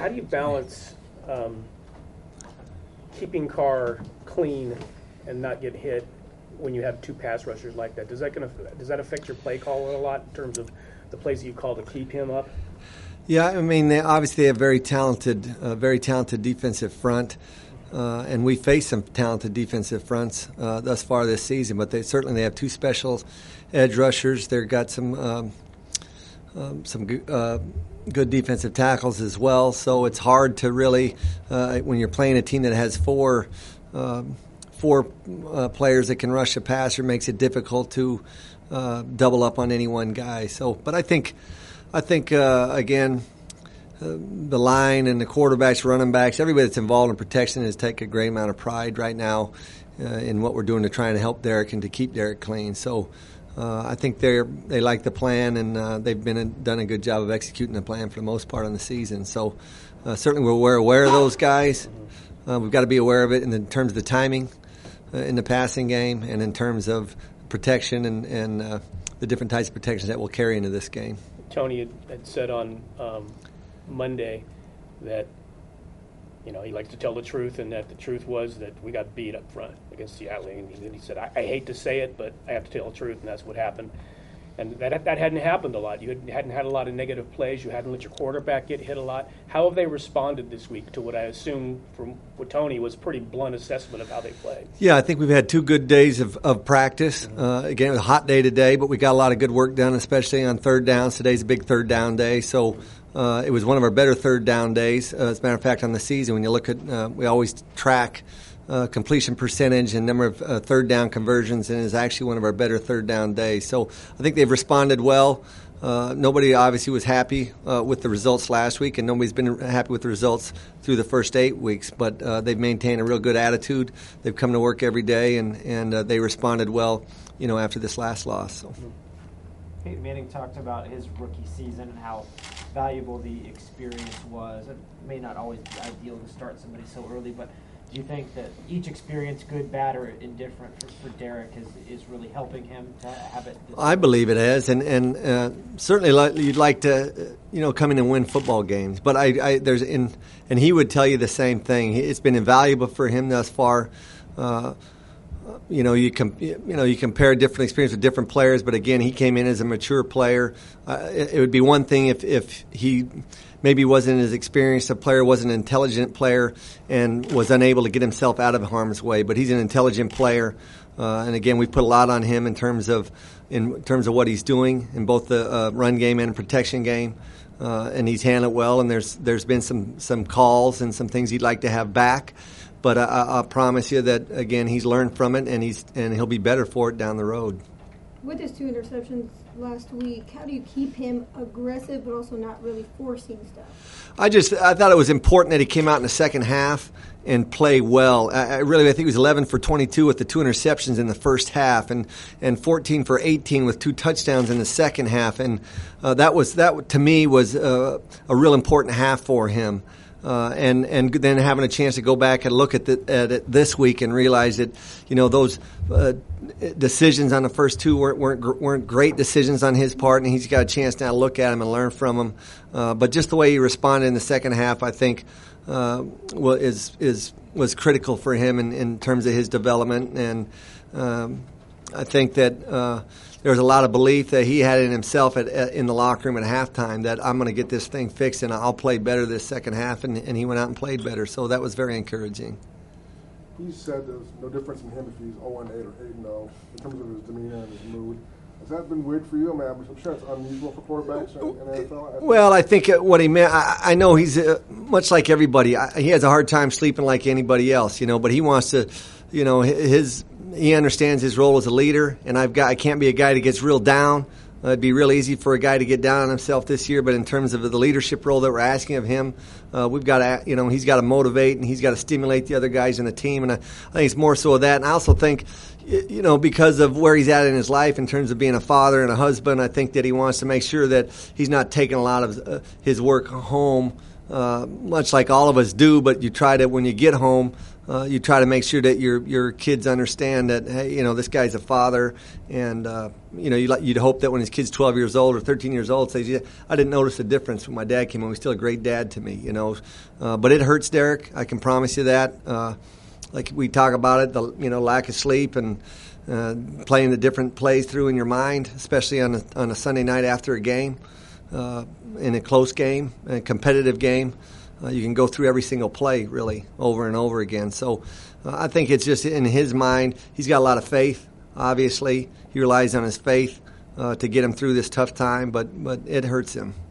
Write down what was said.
how do you balance keeping Carr clean and not get hit when you have two pass rushers like that? Does that affect your play call a lot in terms of the plays that you call to keep him up? Yeah, I mean, they obviously have very talented defensive front, and we faced some talented defensive fronts thus far this season. But they have two special edge rushers. They've got some good defensive tackles as well. So it's hard to really, when you're playing a team that has four players that can rush a passer, makes it difficult to double up on any one guy. So, but I think again, the line and the quarterbacks, running backs, everybody that's involved in protection has taken a great amount of pride right now in what we're doing to try and help Derek and to keep Derek clean. So I think they like the plan, and they've done a good job of executing the plan for the most part on the season. So certainly we're aware of those guys. We've got to be aware of it in terms of the timing in the passing game and in terms of protection and the different types of protections that we'll carry into this game. Tony had said on Monday that he likes to tell the truth, and that the truth was that we got beat up front against Seattle. And he said, I hate to say it, but I have to tell the truth, and that's what happened. And that hadn't happened a lot. You hadn't had a lot of negative plays. You hadn't let your quarterback get hit a lot. How have they responded this week to what I assume from what Tony was a pretty blunt assessment of how they played? Yeah, I think we've had 2 good days of practice. Again, it was a hot day today, but we got a lot of good work done, especially on third downs. Today's a big third down day, so it was one of our better third down days. As a matter of fact, on the season, when you look at, we always track completion percentage and number of third down conversions, and is actually one of our better third down days. So I think they've responded well. Nobody obviously was happy with the results last week, and nobody's been happy with the results through the first 8 weeks, but they've maintained a real good attitude. They've come to work every day, and they responded well, after this last loss. So. Peyton Manning talked about his rookie season and how valuable the experience was. It may not always be ideal to start somebody so early, but do you think that each experience, good, bad, or indifferent, for Derek is really helping him to have it? I believe it has, and certainly you'd like to, come in and win football games. But and he would tell you the same thing. It's been invaluable for him thus far. You compare different experience with different players, but again, he came in as a mature player. It would be one thing if he maybe wasn't as experienced a player, wasn't an intelligent player, and was unable to get himself out of harm's way. But he's an intelligent player, and again, we put a lot on him in terms of what he's doing in both the run game and protection game, and he's handled well. And there's been some calls and some things he'd like to have back. But I promise you that, again, he's learned from it, and he'll be better for it down the road. With his 2 interceptions last week, how do you keep him aggressive but also not really forcing stuff? I thought it was important that he came out in the second half and play well. I think he was 11 for 22 with the 2 interceptions in the first half, and 14 for 18 with 2 touchdowns in the second half. And that to me was a real important half for him. And then having a chance to go back and look at it this week and realize that those decisions on the first 2 weren't great decisions on his part, and he's got a chance now to look at them and learn from them. But just the way he responded in the second half, I think, was critical for him in terms of his development. And I think that there was a lot of belief that he had in himself in the locker room at halftime that I'm going to get this thing fixed and I'll play better this second half, and he went out and played better. So that was very encouraging. He said there's no difference in him if he's 0-8 or 8-0 in terms of his demeanor and his mood. Has that been weird for you? I mean, I'm sure it's unusual for quarterbacks in the NFL. Well, I think what he meant, I know he's much like everybody. He has a hard time sleeping like anybody else, but he wants to, he understands his role as a leader, and I can't be a guy that gets real down. It'd be real easy for a guy to get down on himself this year, but in terms of the leadership role that we're asking of him, we've got to, he's got to motivate and he's got to stimulate the other guys in the team, and I think it's more so of that. And I also think, because of where he's at in his life in terms of being a father and a husband, I think that he wants to make sure that he's not taking a lot of his work home, much like all of us do, but you try to, when you get home, you try to make sure that your kids understand that, hey, this guy's a father, and you'd hope that when his kid's 12 years old or 13 years old, says, "Yeah, I didn't notice the difference when my dad came home. He's still a great dad to me." But it hurts, Derek. I can promise you that. Like we talk about it, the lack of sleep and playing the different plays through in your mind, especially on a Sunday night after a game, in a close game, a competitive game. You can go through every single play, really, over and over again. So I think it's just in his mind. He's got a lot of faith, obviously. He relies on his faith to get him through this tough time, but it hurts him.